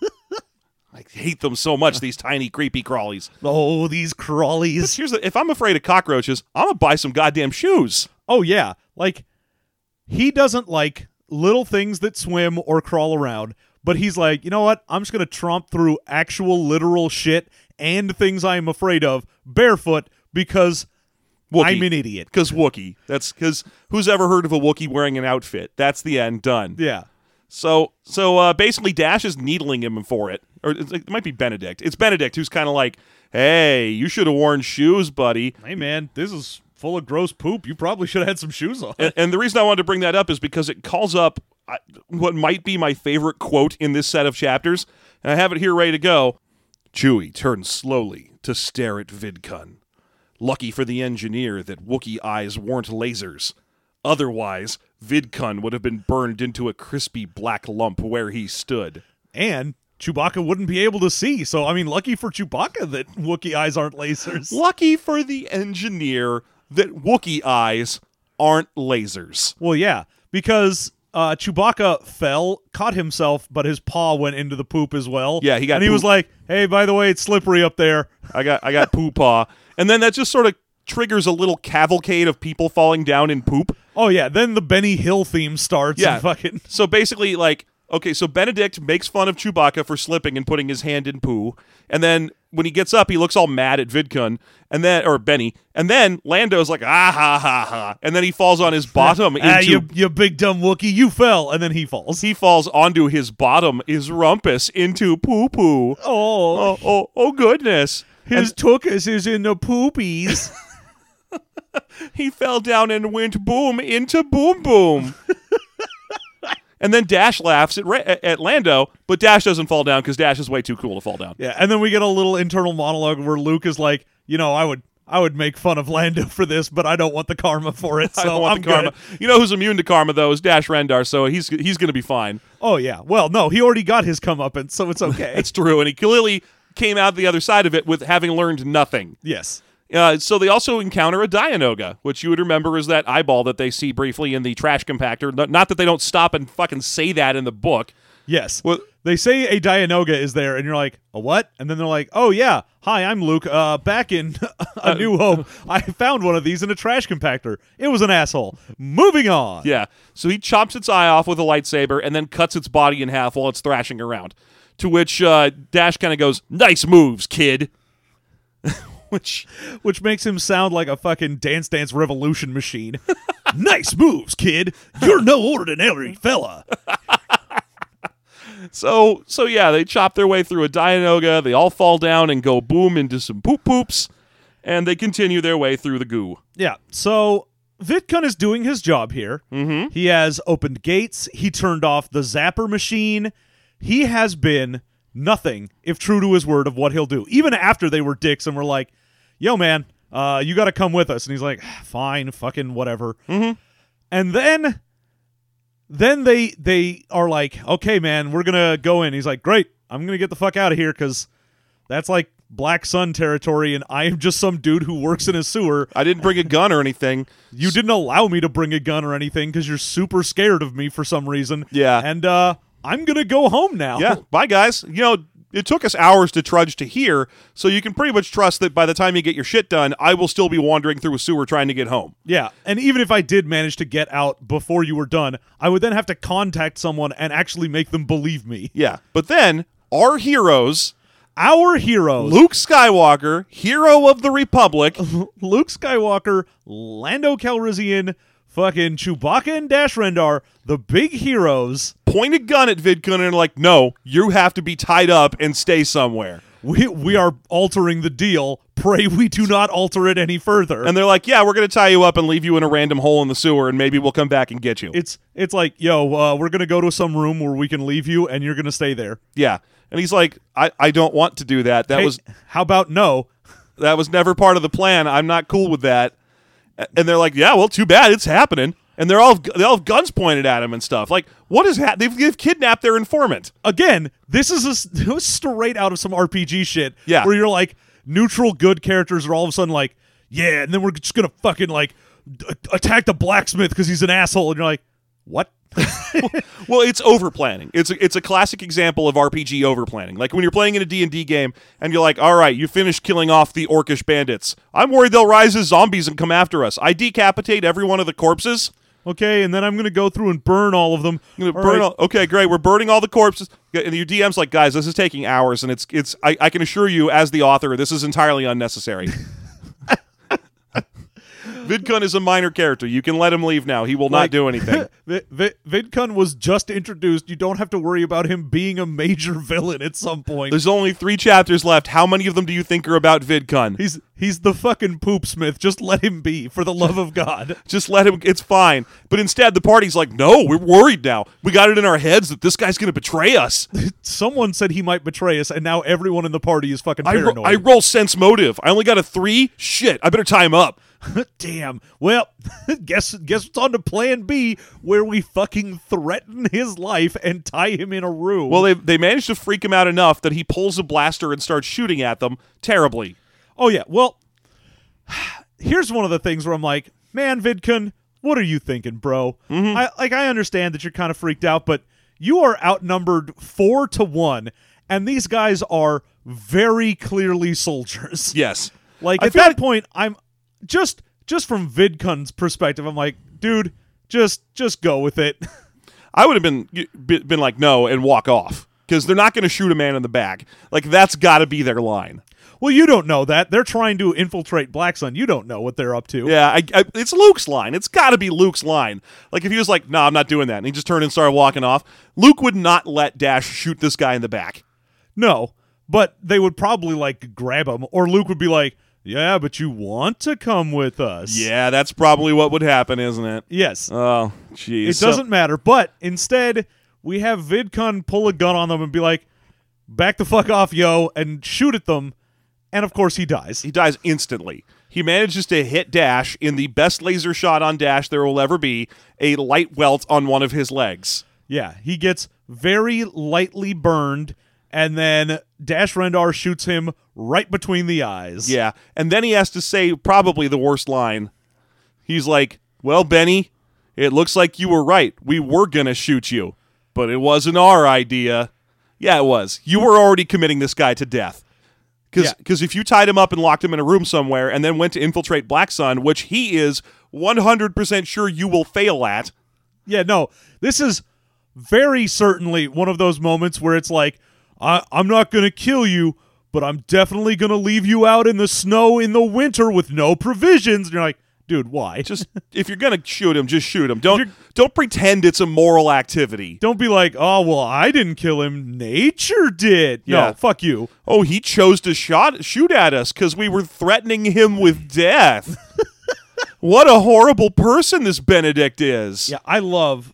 I hate them so much, these tiny, creepy crawlies. Oh, these crawlies. If I'm afraid of cockroaches, I'm going to buy some goddamn shoes. Oh, yeah. Like, he doesn't like little things that swim or crawl around, but he's like, you know what? I'm just going to tromp through actual literal shit and things I'm afraid of barefoot because Wookiee. I'm an idiot. Because Wookiee. That's because who's ever heard of a Wookiee wearing an outfit? That's the end. Done. Yeah. So basically, Dash is needling him for it. Or it might be Benedict. It's Benedict who's kind of like, hey, you should have worn shoes, buddy. Hey, man, this is full of gross poop. You probably should have had some shoes on. And the reason I wanted to bring that up is because it calls up what might be my favorite quote in this set of chapters. And I have it here ready to go. Chewie turns slowly to stare at Vidcun. Lucky for the engineer that Wookiee eyes weren't lasers. Otherwise, Vidcun would have been burned into a crispy black lump where he stood. And Chewbacca wouldn't be able to see. So, I mean, lucky for Chewbacca that Wookiee eyes aren't lasers. Lucky for the engineer that Wookiee eyes aren't lasers. Well, yeah, because Chewbacca fell, caught himself, but his paw went into the poop as well. Yeah, he got and he poop. was like, hey, by the way, it's slippery up there. I got poo paw. And then that just sort of triggers a little cavalcade of people falling down in poop. Oh, yeah, then the Benny Hill theme starts. Yeah. And fucking... So basically, like, okay, so Benedict makes fun of Chewbacca for slipping and putting his hand in poo. And then when he gets up, he looks all mad at Vidcun, and then, or Benny. And then Lando's like, ah, ha, ha, ha. And then he falls on his bottom into... you big dumb Wookiee, you fell. And then he falls. He falls onto his bottom, his rumpus, into poo-poo. Oh, goodness. His tuchus is in the poopies. He fell down and went boom into boom boom. And then Dash laughs at Lando, but Dash doesn't fall down because Dash is way too cool to fall down. Yeah, and then we get a little internal monologue where Luke is like, you know, I would make fun of Lando for this, but I don't want the karma for it, so I don't want I'm the karma. good. You know who's immune to karma, though, is Dash Rendar, so he's going to be fine. Oh, yeah. Well, no, he already got his comeuppance, so it's okay. It's true, and he clearly came out the other side of it with having learned nothing. Yes. So they also encounter a Dianoga, which you would remember is that eyeball that they see briefly in the trash compactor. Not that they don't stop and fucking say that in the book. Yes. Well, they say a Dianoga is there, and you're like, a what? And then they're like, oh, yeah. Hi, I'm Luke. Back in A New Hope, I found one of these in a trash compactor. It was an asshole. Moving on. Yeah. So he chops its eye off with a lightsaber and then cuts its body in half while it's thrashing around. To which Dash kind of goes, nice moves, kid. Which makes him sound like a fucking Dance Dance Revolution machine. Nice moves, kid. You're no ordinary fella. So yeah, they chop their way through a Dianoga. They all fall down and go boom into some poop poops, and they continue their way through the goo. Yeah. So Vidcun is doing his job here. Mm-hmm. He has opened gates. He turned off the zapper machine. He has been nothing if true to his word of what he'll do. Even after they were dicks and were like, yo, man, you got to come with us. And he's like, fine, fucking whatever. Mm-hmm. And then they are like, okay, man, we're going to go in. He's like, great, I'm going to get the fuck out of here because that's like Black Sun territory, and I am just some dude who works in a sewer. I didn't bring a gun or anything. You didn't allow me to bring a gun or anything because you're super scared of me for some reason. Yeah. And I'm going to go home now. Yeah, bye, guys. You know, it took us hours to trudge to here, so you can pretty much trust that by the time you get your shit done, I will still be wandering through a sewer trying to get home. Yeah, and even if I did manage to get out before you were done, I would then have to contact someone and actually make them believe me. Yeah, but then our heroes... Our heroes. Luke Skywalker, hero of the Republic. Luke Skywalker, Lando Calrissian, fucking Chewbacca and Dash Rendar, the big heroes, point a gun at Vidkun and are like, no, you have to be tied up and stay somewhere. we are altering the deal. Pray we do not alter it any further. And they're like, yeah, we're going to tie you up and leave you in a random hole in the sewer, and maybe we'll come back and get you. It's like, yo, we're going to go to some room where we can leave you, and you're going to stay there. Yeah. And he's like, I don't want to do that. How about no? That was never part of the plan. I'm not cool with that. And they're like, yeah, well, too bad. It's happening. And they all have guns pointed at him and stuff. Like, what is happening? They've kidnapped their informant. Again, this is straight out of some RPG shit. Yeah. Where you're like, neutral good characters are all of a sudden like, yeah, and then we're just going to fucking like attack the blacksmith because he's an asshole. And you're like, what? Well, it's over-planning. It's a classic example of RPG over-planning. Like when you're playing in a D&D game and you're like, all right, you finished killing off the orcish bandits. I'm worried they'll rise as zombies and come after us. I decapitate every one of the corpses. Okay, and then I'm going to go through and burn all of them. Okay, great. We're burning all the corpses. And your DM's like, guys, this is taking hours, and I can assure you, as the author, this is entirely unnecessary. Vidkun is a minor character. You can let him leave now. He will not do anything. Vidkun was just introduced. You don't have to worry about him being a major villain at some point. There's only 3 chapters left. How many of them do you think are about Vidkun? He's the fucking poopsmith. Just let him be, for the love of God. Just let him. It's fine. But instead, the party's like, no, we're worried now. We got it in our heads that this guy's going to betray us. Someone said he might betray us, and now everyone in the party is fucking paranoid. I roll sense motive. I only got a 3. Shit, I better tie him up. Damn. Well, guess what's on to plan B, where we fucking threaten his life and tie him in a room. Well, they managed to freak him out enough that he pulls a blaster and starts shooting at them terribly. Oh, yeah. Well, here's one of the things where I'm like, man, Vidkun, what are you thinking, bro? Mm-hmm. I understand that you're kind of freaked out, but you are outnumbered 4-1, and these guys are very clearly soldiers. Yes. Like, at that point, I'm just from Vidkun's perspective, I'm like, dude, just go with it. I would have been like, no, and walk off, because they're not going to shoot a man in the back. Like, that's got to be their line. Well, you don't know that. They're trying to infiltrate Black Sun. You don't know what they're up to. Yeah, it's Luke's line. It's got to be Luke's line. Like, if he was like, no, I'm not doing that, and he just turned and started walking off, Luke would not let Dash shoot this guy in the back. No, but they would probably, like, grab him, or Luke would be like, yeah, but you want to come with us. Yeah, that's probably what would happen, isn't it? Yes. Oh, jeez. It doesn't matter, but instead, we have Vidkun pull a gun on them and be like, back the fuck off, yo, and shoot at them. And, of course, he dies. He dies instantly. He manages to hit Dash in the best laser shot on Dash there will ever be, a light welt on one of his legs. Yeah, he gets very lightly burned, and then Dash Rendar shoots him right between the eyes. Yeah, and then he has to say probably the worst line. He's like, well, Benny, it looks like you were right. We were going to shoot you, but it wasn't our idea. Yeah, it was. You were already committing this guy to death. Because if you tied him up and locked him in a room somewhere and then went to infiltrate Black Sun, which he is 100% sure you will fail at. Yeah, no, this is very certainly one of those moments where it's like, I'm not going to kill you, but I'm definitely going to leave you out in the snow in the winter with no provisions. And you're like, dude, why? Just if you're going to shoot him, just shoot him. Don't pretend it's a moral activity. Don't be like, oh, well, I didn't kill him. Nature did. Yeah. No, fuck you. Oh, he chose to shoot at us because we were threatening him with death. What a horrible person this Benedict is. Yeah, I love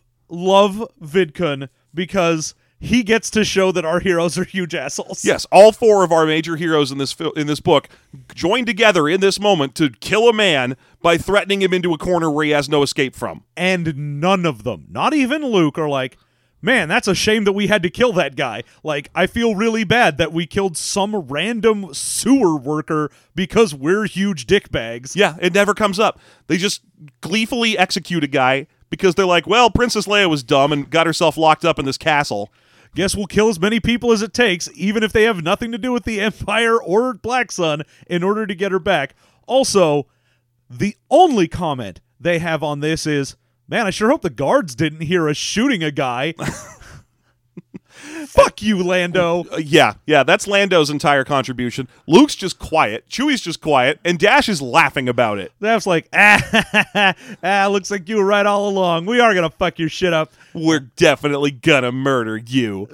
Vidkun because he gets to show that our heroes are huge assholes. Yes, all 4 of our major heroes in this book join together in this moment to kill a man by threatening him into a corner where he has no escape from. And none of them, not even Luke, are like, man, that's a shame that we had to kill that guy. Like, I feel really bad that we killed some random sewer worker because we're huge dickbags. Yeah, it never comes up. They just gleefully execute a guy because they're like, well, Princess Leia was dumb and got herself locked up in this castle. Guess we'll kill as many people as it takes, even if they have nothing to do with the Empire or Black Sun, in order to get her back. Also, the only comment they have on this is, man, I sure hope the guards didn't hear us shooting a guy. Fuck you, Lando. Yeah, that's Lando's entire contribution. Luke's just quiet, Chewie's just quiet, and Dash is laughing about it. Daph's like, looks like you were right all along. We are gonna fuck your shit up. We're definitely gonna murder you.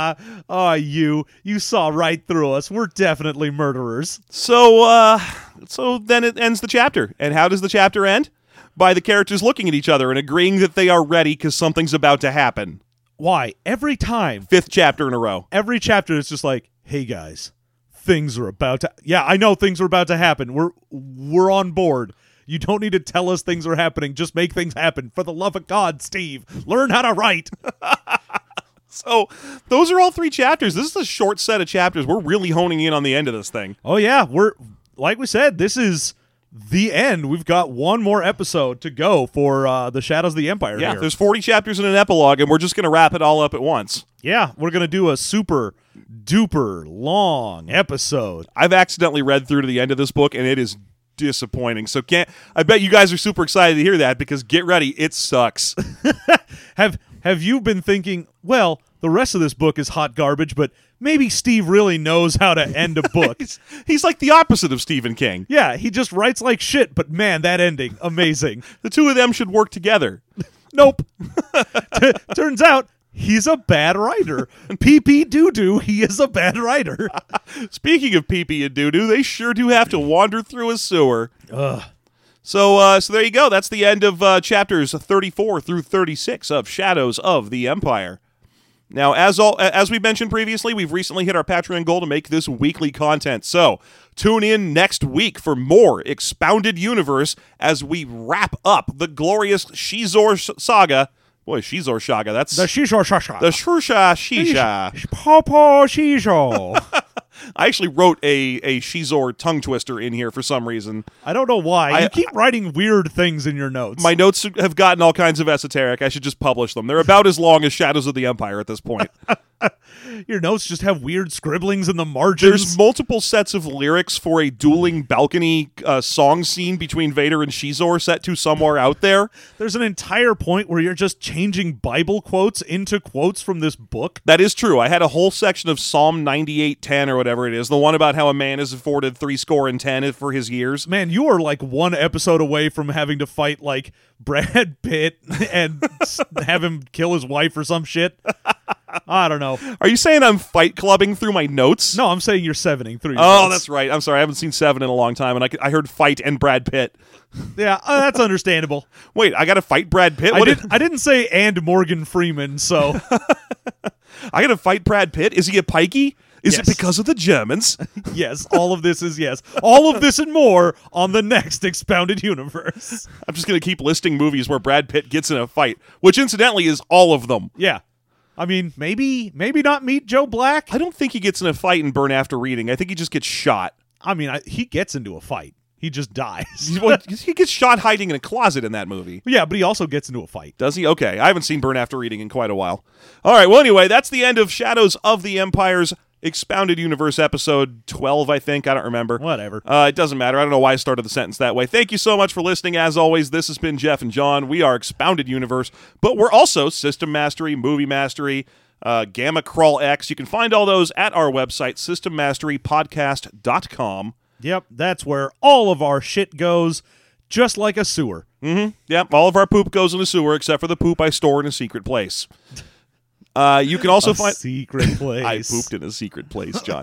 You saw right through us. We're definitely murderers. So then it ends the chapter. And how does the chapter end? By the characters looking at each other and agreeing that they are ready because something's about to happen. Why? Every time. 5th chapter in a row. Every chapter is just like, hey guys, things are about to... Yeah, I know things are about to happen. We're on board. You don't need to tell us things are happening. Just make things happen. For the love of God, Steve, learn how to write. So those are all 3 chapters. This is a short set of chapters. We're really honing in on the end of this thing. Oh yeah, we're like we said, this is the end. We've got one more episode to go for the Shadows of the Empire. Yeah, here. there's 40 chapters and an epilogue, and we're just going to wrap it all up at once. Yeah, we're going to do a super duper long episode. I've accidentally read through to the end of this book, and it is disappointing. So I bet you guys are super excited to hear that, because get ready, it sucks. Have you been thinking, well, the rest of this book is hot garbage, but maybe Steve really knows how to end a book. He's like the opposite of Stephen King. Yeah, he just writes like shit, but man, that ending, amazing. The two of them should work together. Nope. Turns out he's a bad writer. Pee-pee doo-doo, he is a bad writer. Speaking of pee-pee and doo-doo, they sure do have to wander through a sewer. Ugh. So there you go. That's the end of chapters 34 through 36 of Shadows of the Empire. Now, as we mentioned previously, we've recently hit our Patreon goal to make this weekly content. So tune in next week for more Expounded Universe as we wrap up the glorious Shizor saga. Boy, Shizor saga. That's The Shizor Shasha. the Shusha Shisha. Papa Shizor. I actually wrote a Shizor tongue twister in here for some reason. I don't know why. You keep writing weird things in your notes. My notes have gotten all kinds of esoteric. I should just publish them. They're about as long as Shadows of the Empire at this point. Your notes just have weird scribblings in the margins. There's multiple sets of lyrics for a dueling balcony song scene between Vader and Shizor set to somewhere out there. There's an entire point where you're just changing Bible quotes into quotes from this book. That is true. I had a whole section of Psalm 98:10 or whatever it is, the one about how a man is afforded 70 for his years. Man, you are like one episode away from having to fight like Brad Pitt and have him kill his wife or some shit. I don't know. Are you saying I'm fight clubbing through my notes? No, I'm saying you're sevening through your Oh, notes. that's right. I'm sorry. I haven't seen Seven in a long time, and I heard fight and Brad Pitt. Yeah, that's understandable. Wait, I got to fight Brad Pitt? I didn't say and Morgan Freeman, so... I got to fight Brad Pitt? Is he a pikey? Is Yes. it because of the Germans? Yes, all of this is yes. All of this and more on the next Expounded Universe. I'm just going to keep listing movies where Brad Pitt gets in a fight, which incidentally is all of them. Yeah. I mean, maybe not Meet Joe Black. I don't think he gets in a fight in Burn After Reading. I think he just gets shot. I mean, he gets into a fight. He just dies. Well, he gets shot hiding in a closet in that movie. Yeah, but he also gets into a fight. Does he? Okay. I haven't seen Burn After Reading in quite a while. All right. Well, anyway, that's the end of Shadows of the Empire's Expounded Universe episode 12, I think. I don't remember. Whatever. It doesn't matter. I don't know why I started the sentence that way. Thank you so much for listening. As always, this has been Jeff and John. We are Expounded Universe, but we're also System Mastery, Movie Mastery, Gamma Crawl X. You can find all those at our website, systemmasterypodcast.com. Yep, that's where all of our shit goes, just like a sewer. Mm-hmm. Yep, all of our poop goes in the sewer, except for the poop I store in a secret place. You can also find... secret place. I pooped in a secret place, John.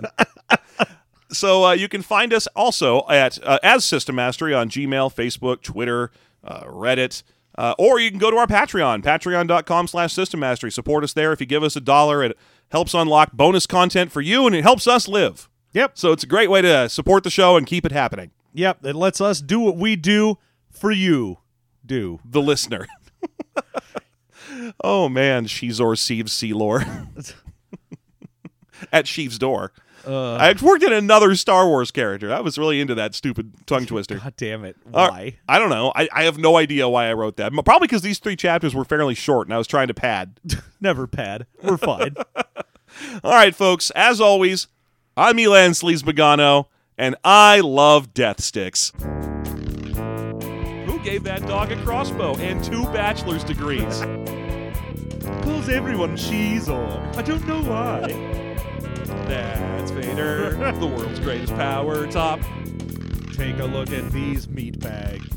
So you can find us also at as System Mastery on Gmail, Facebook, Twitter, Reddit, or you can go to our Patreon, patreon.com/System Mastery. Support us there. If you give us $1, it helps unlock bonus content for you, and it helps us live. Yep. So it's a great way to support the show and keep it happening. Yep, it lets us do what we do for you. The listener. Oh, man, Shizor Sieves Sealor. At Sheev's door. I worked in another Star Wars character. I was really into that stupid tongue twister. God damn it. Why? I don't know. I have no idea why I wrote that. Probably because these 3 chapters were fairly short, and I was trying to pad. Never pad. We're fine. All right, folks. As always, I'm Elan Sleaze-Magano, and I love death sticks. Who gave that dog a crossbow and 2 bachelor's degrees? Calls everyone Cheezor. I don't know why. That's Vader, the world's greatest power top. Take a look at these meatbags.